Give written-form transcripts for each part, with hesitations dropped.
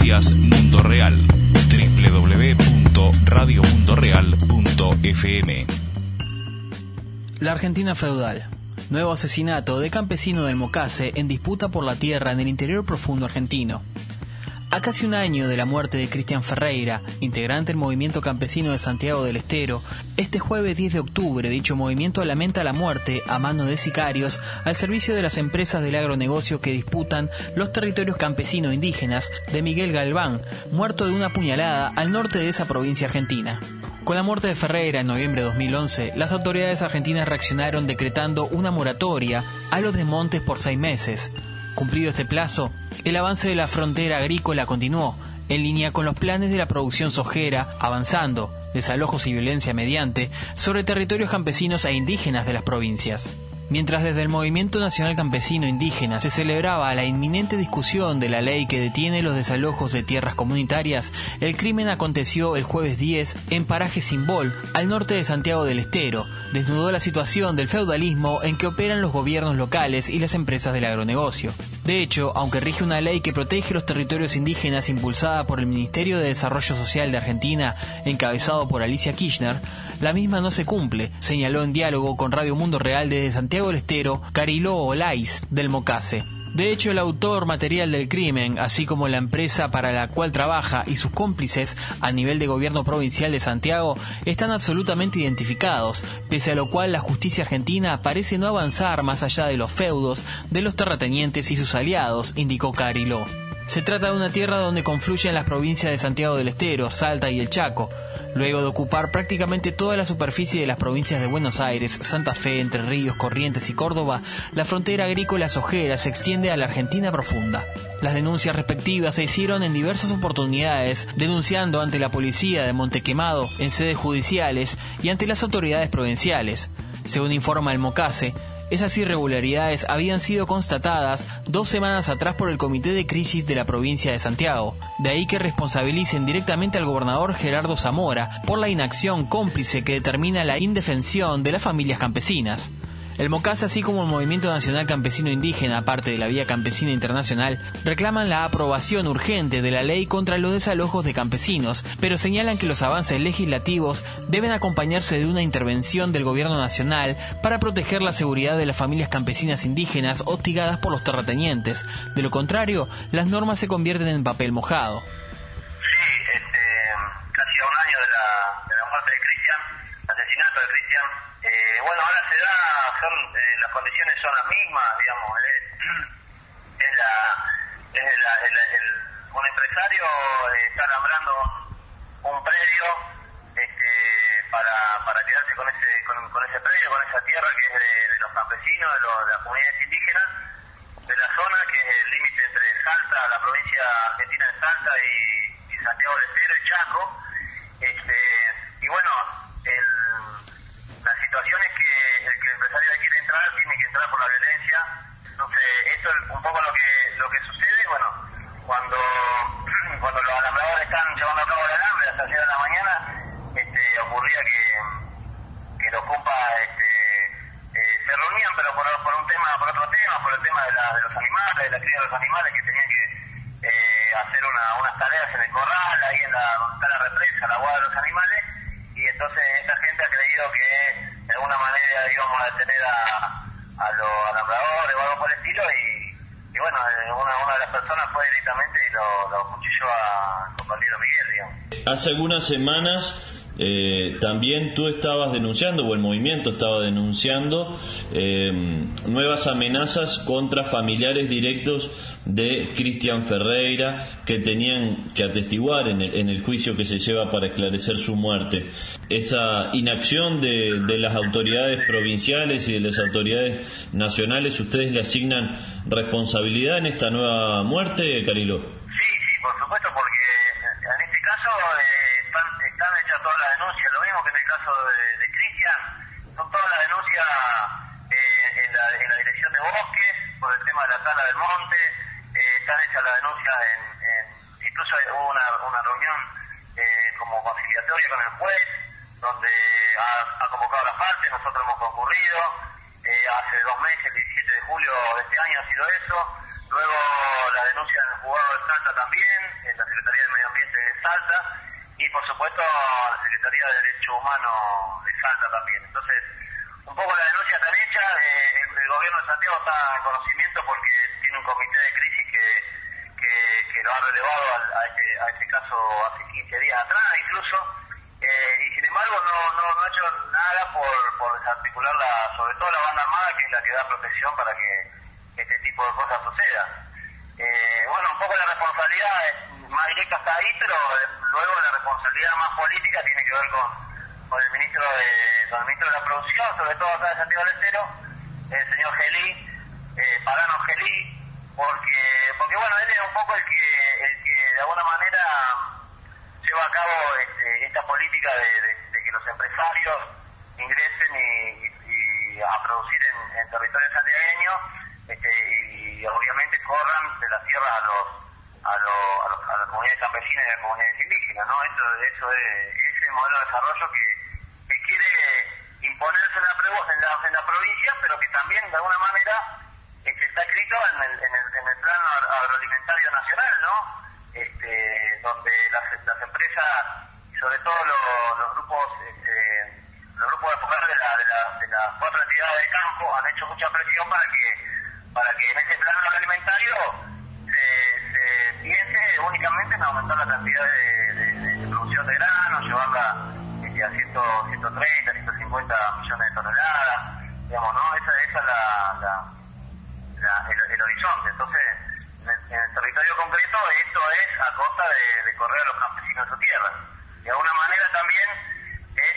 Noticias Mundo Real. www.radiomundoreal.fm. La Argentina feudal. Nuevo asesinato de campesino del Mocase en disputa por la tierra en el interior profundo argentino. A casi un año de la muerte de Cristian Ferreira, integrante del movimiento campesino de Santiago del Estero, este jueves 10 de octubre dicho movimiento lamenta la muerte a manos de sicarios al servicio de las empresas del agronegocio que disputan los territorios campesinos indígenas de Miguel Galván, muerto de una puñalada al norte de esa provincia argentina. Con la muerte de Ferreira en noviembre de 2011, las autoridades argentinas reaccionaron decretando una moratoria a los desmontes por 6 meses. Cumplido este plazo, el avance de la frontera agrícola continuó, en línea con los planes de la producción sojera, avanzando, desalojos y violencia mediante, sobre territorios campesinos e indígenas de las provincias. Mientras desde el Movimiento Nacional Campesino Indígena se celebraba la inminente discusión de la ley que detiene los desalojos de tierras comunitarias, el crimen aconteció el jueves 10 en Paraje Simbol, al norte de Santiago del Estero. Desnudó la situación del feudalismo en que operan los gobiernos locales y las empresas del agronegocio. De hecho, aunque rige una ley que protege los territorios indígenas impulsada por el Ministerio de Desarrollo Social de Argentina, encabezado por Alicia Kirchner, la misma no se cumple, señaló en diálogo con Radio Mundo Real desde Santiago del Estero Cariló Olais del Mocase. De hecho, el autor material del crimen, así como la empresa para la cual trabaja y sus cómplices a nivel de gobierno provincial de Santiago, están absolutamente identificados, pese a lo cual la justicia argentina parece no avanzar más allá de los feudos de los terratenientes y sus aliados, indicó Cariló. Se trata de una tierra donde confluyen las provincias de Santiago del Estero, Salta y el Chaco. Luego de ocupar prácticamente toda la superficie de las provincias de Buenos Aires, Santa Fe, Entre Ríos, Corrientes y Córdoba, la frontera agrícola sojera se extiende a la Argentina profunda. Las denuncias respectivas se hicieron en diversas oportunidades, denunciando ante la policía de Montequemado, en sedes judiciales y ante las autoridades provinciales. Según informa el Mocase, esas irregularidades habían sido constatadas 2 semanas atrás por el Comité de Crisis de la provincia de Santiago. De ahí que responsabilicen directamente al gobernador Gerardo Zamora por la inacción cómplice que determina la indefensión de las familias campesinas. El Mocase, así como el Movimiento Nacional Campesino Indígena, parte de la Vía Campesina Internacional, reclaman la aprobación urgente de la ley contra los desalojos de campesinos, pero señalan que los avances legislativos deben acompañarse de una intervención del gobierno nacional para proteger la seguridad de las familias campesinas indígenas hostigadas por los terratenientes. De lo contrario, las normas se convierten en papel mojado. Sí, casi a un año de la muerte de Cristian, asesinato de Cristian. Bueno, ahora se da, las condiciones son las mismas, digamos, un empresario está alambrando un predio para quedarse con ese predio, con esa tierra que es de los campesinos, de las comunidades indígenas, de la zona que es el límite entre Salta, la provincia argentina de Salta y Santiago del Estero y Chaco, y bueno, la situación es que el empresario quiere entrar, tiene que entrar por la violencia. Entonces, esto es un poco lo que sucede. Bueno, cuando los alambradores están llevando a cabo el alambre hasta las 6 de la mañana, ocurría que los compas se reunían, pero por otro tema, por el tema de los animales, de la cría de los animales, que tenían que hacer unas tareas en el corral, ahí donde está la represa, la guarda de los animales. Y entonces esta gente ha creído que de alguna manera íbamos a detener a los alambradores o algo por el estilo, y bueno, una de las personas fue directamente y lo acuchilló al compañero Miguel, digamos. Hace algunas semanas también tú estabas denunciando, o el movimiento estaba denunciando, nuevas amenazas contra familiares directos de Cristian Ferreira que tenían que atestiguar en el juicio que se lleva para esclarecer su muerte. Esa inacción de las autoridades provinciales y de las autoridades nacionales, ¿ustedes le asignan responsabilidad en esta nueva muerte, Cariló? Sí, por supuesto, porque en este caso están hechas todas las denuncias, lo mismo que en el caso de Cristian, son todas las denuncias en la dirección de bosques, por el tema de la tala del monte, están hechas las denuncias incluso hubo una reunión como conciliatoria con el juez, donde ha convocado a las partes, nosotros hemos concurrido, hace 2 meses, el 17 de julio de este año ha sido eso, luego la denuncia en el juzgado de Salta también, en la Secretaría de Medio Ambiente de Salta, y por supuesto la Secretaría de Derechos Humanos de Salta también. Entonces, un poco la denuncia está hecha, el gobierno de Santiago está en conocimiento porque tiene un comité de crisis que lo ha relevado a este caso hace 15 días atrás incluso, y sin embargo no ha hecho nada por desarticular sobre todo la banda armada, que es la que da protección para que este tipo de cosas sucedan. Bueno, un poco la responsabilidad más directa está ahí, pero luego la responsabilidad más política tiene que ver con el ministro de la producción, sobre todo acá de Santiago del Estero, el señor Gelí, Pagano Gelí, porque bueno, él es un poco el que de alguna manera lleva a cabo esta política de que los empresarios ingresen y a producir en territorio santiagueño, y obviamente corran de las tierras a las comunidades campesinas y a las comunidades indígenas, ¿no? Eso es ese modelo de desarrollo que quiere imponerse en la provincia, pero que también de alguna manera está escrito en el plan agroalimentario nacional, ¿no? Donde las empresas, y sobre todo los grupos de poder de las 4 entidades del campo, han hecho mucha presión para que en ese plan agroalimentario se piense únicamente en aumentar la cantidad de producción de grano, llevarla a 130, 150 millones de toneladas, digamos, ¿no? Esa es el horizonte. Entonces, en el territorio concreto, esto es a costa de correr a los campesinos de su tierra. De alguna manera también es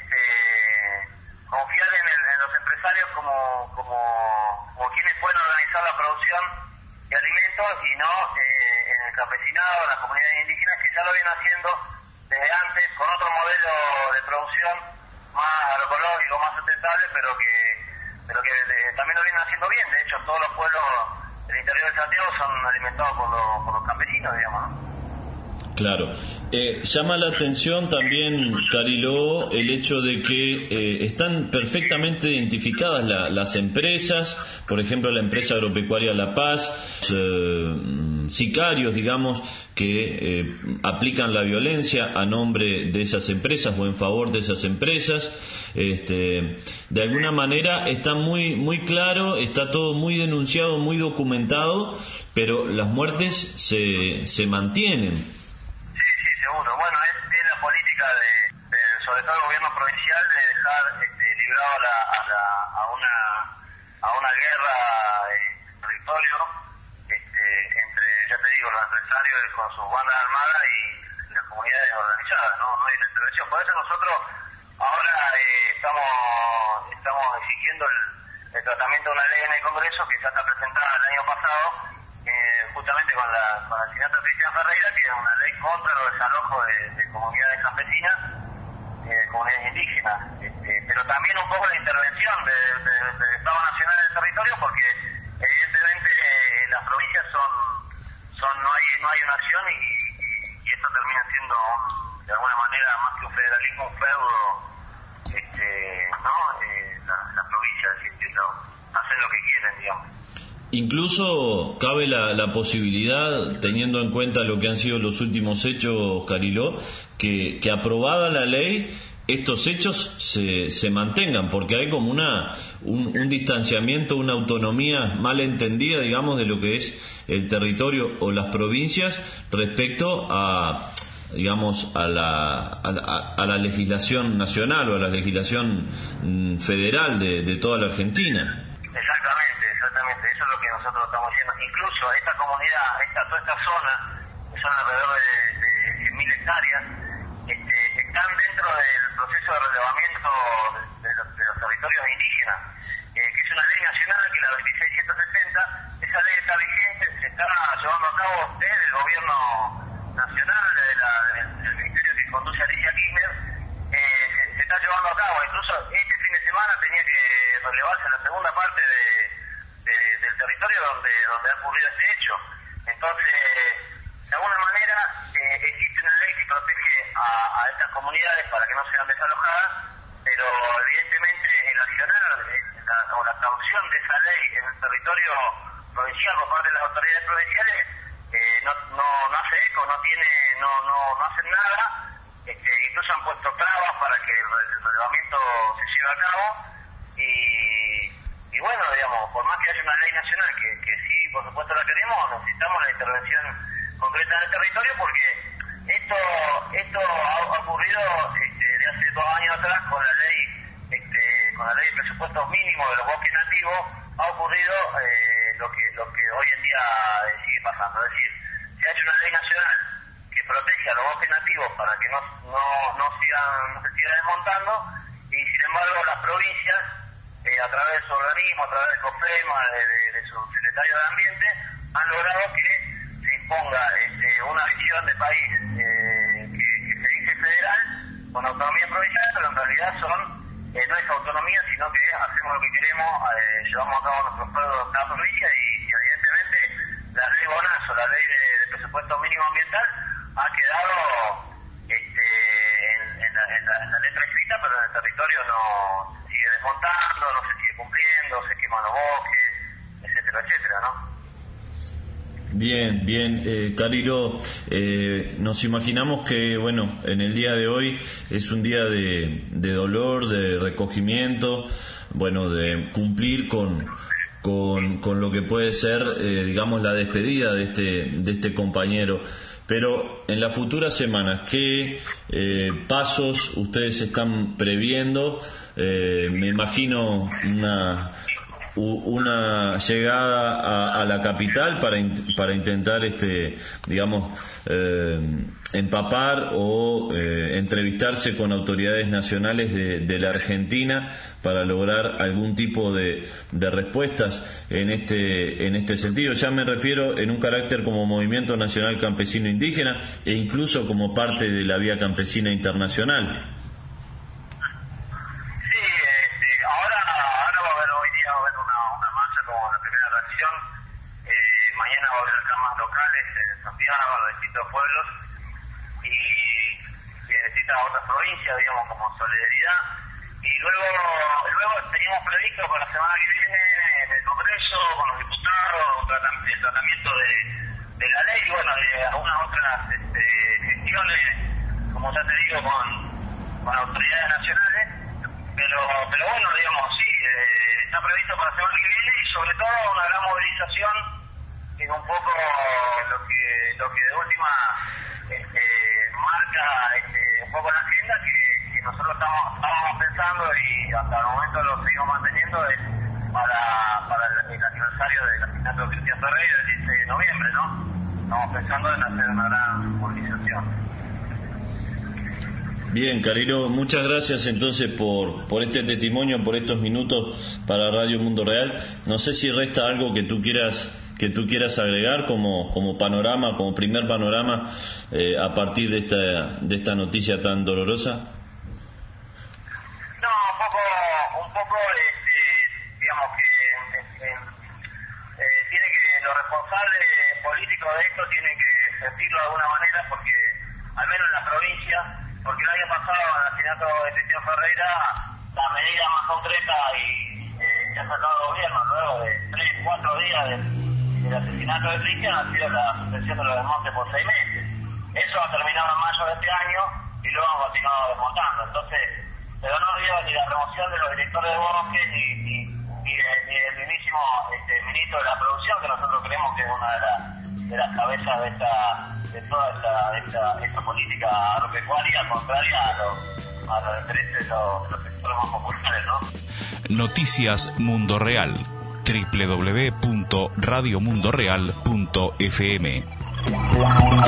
confiar en los empresarios como quienes pueden organizar la producción de alimentos y no en el campesinado, en las comunidades indígenas, que ya lo vienen haciendo desde antes con otro modelo de producción más agroecológico, más sustentable, pero que también lo vienen haciendo bien. De hecho, todos los pueblos del interior de Santiago son alimentados por los campesinos, digamos, ¿no? Claro. Llama la atención también, Cariló, el hecho de que están perfectamente identificadas las empresas, por ejemplo la empresa agropecuaria La Paz, sicarios, digamos, que aplican la violencia a nombre de esas empresas o en favor de esas empresas. De alguna manera está muy claro, está todo muy denunciado, muy documentado, pero las muertes se mantienen. Seguro. Bueno, es la política sobre todo el gobierno provincial, de dejar librado a una guerra en territorio entre, ya te digo, los empresarios con sus bandas armadas y las comunidades organizadas. No hay una intervención. Por eso nosotros ahora estamos exigiendo el tratamiento de una ley en el Congreso que ya está presentada el año pasado, justamente con el sinato de Cristian Ferreira, que es una ley contra los desalojos de comunidades campesinas, comunidades indígenas, pero también un poco la intervención del Estado Nacional del territorio, porque evidentemente las provincias no hay una acción y esto termina siendo de alguna manera más que un federalismo, un feudo, ¿no? Las provincias hacen lo que quieren, digamos. Incluso cabe la posibilidad, teniendo en cuenta lo que han sido los últimos hechos, Cariló, que aprobada la ley, estos hechos se mantengan, porque hay como un distanciamiento, una autonomía mal entendida, digamos, de lo que es el territorio o las provincias respecto a, digamos, a la legislación nacional o a la legislación federal de toda la Argentina. Exactamente, eso es lo que nosotros estamos diciendo. Incluso esta comunidad, toda esta zona, que son alrededor de 1.000 hectáreas, están dentro del proceso de relevamiento de los territorios indígenas, que es una ley nacional, que es la 2660. Esa ley está vigente, se está llevando a cabo desde el gobierno nacional, del ministerio que conduce Alicia Kirchner, se está llevando a cabo. Incluso este fin de semana tenía que relevarse la segunda parte del territorio donde ha ocurrido este hecho. Entonces, de alguna manera, existe una ley que protege a estas comunidades para que no sean desalojadas, pero evidentemente el accionar o la traducción de esa ley en el territorio provincial por parte de las autoridades provinciales no hace eco, no hacen nada, incluso han puesto trabas para que el relevamiento se lleve a cabo y bueno, digamos, por más que haya una ley nacional que sí, por supuesto la queremos, necesitamos la intervención concreta en el territorio porque esto ha ocurrido de hace 2 años atrás con la ley de presupuestos mínimos de los bosques nativos, ha ocurrido lo que hoy en día sigue pasando, es decir, se ha hecho una ley nacional que protege a los bosques nativos para que no se siga desmontando y sin embargo las provincias a través de su organismo, a través del COFEMA, de su secretario de Ambiente, han logrado que se imponga una visión de país que se dice federal con autonomía provincial, pero en realidad no es autonomía, sino que hacemos lo que queremos, llevamos a cabo nuestros pueblos de cada provincia y evidentemente la ley Bonazo, la ley de presupuesto mínimo ambiental, ha quedado en la letra escrita, pero en el territorio no se sigue desmontando, no se sigue cumpliendo, se queman los bosques, etcétera, etcétera, ¿no? Bien, Carilo, nos imaginamos que, bueno, en el día de hoy es un día de dolor, de recogimiento, bueno, de cumplir con lo que puede ser, digamos, la despedida de este compañero. Pero en las futuras semanas, ¿qué pasos ustedes están previendo? Me imagino una llegada a la capital para intentar digamos empapar o entrevistarse con autoridades nacionales de la Argentina para lograr algún tipo de respuestas en este sentido. Ya me refiero en un carácter como Movimiento Nacional Campesino Indígena e incluso como parte de la Vía Campesina Internacional. A los distintos pueblos y necesita otras provincias, digamos, como solidaridad. Y luego teníamos previsto para la semana que viene en el Congreso, con los diputados, el tratamiento de la ley y bueno, de algunas otras gestiones, como ya te digo, con autoridades nacionales. Pero bueno, digamos, sí, está previsto para la semana que viene y sobre todo una gran movilización que es un poco lo que de última marca un poco la agenda que nosotros estábamos pensando y hasta el momento lo seguimos manteniendo es para el aniversario del asesinato de Cristian Ferreira el 15 de noviembre, ¿no? Estamos pensando en hacer una gran movilización. Bien, Carilo, muchas gracias entonces por este testimonio, por estos minutos para Radio Mundo Real. No sé si resta algo que tú quieras agregar como panorama, como primer panorama a partir de esta noticia tan dolorosa. No, un poco digamos que tiene que los responsables políticos de esto tienen que sentirlo de alguna manera porque al menos en la provincia, porque el año pasado el asesinato de Cristian Ferreira, la medida más concreta que ha sacado el gobierno luego de 3-4 días del asesinato de Cristian ha sido la suspensión de los desmontes por 6 meses. Eso ha terminado en mayo de este año y luego han continuado desmontando. Entonces, pero no había ni la remoción de los directores de bosque ni del mismísimo ministro de la producción, que nosotros creemos que es una de las cabezas de toda esta política agropecuaria contraria a los intereses de los sectores más populares, ¿no? Noticias Mundo Real, www.radiomundoreal.fm.